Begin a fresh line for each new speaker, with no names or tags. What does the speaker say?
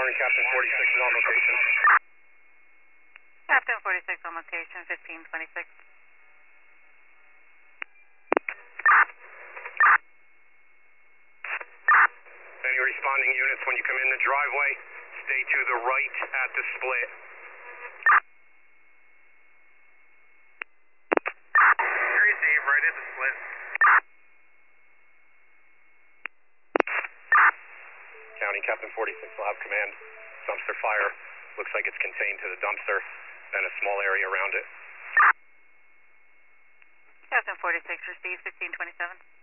morning, Captain 46 is on location.
Captain 46 on location, 1526.
Any responding units, when you come in the driveway, stay to the right at the split.
Receive, right at the split.
County, Captain 46 will have command. Dumpster fire. Looks like it's contained to the dumpster, then a small area around it.
Captain 46 received, 1527.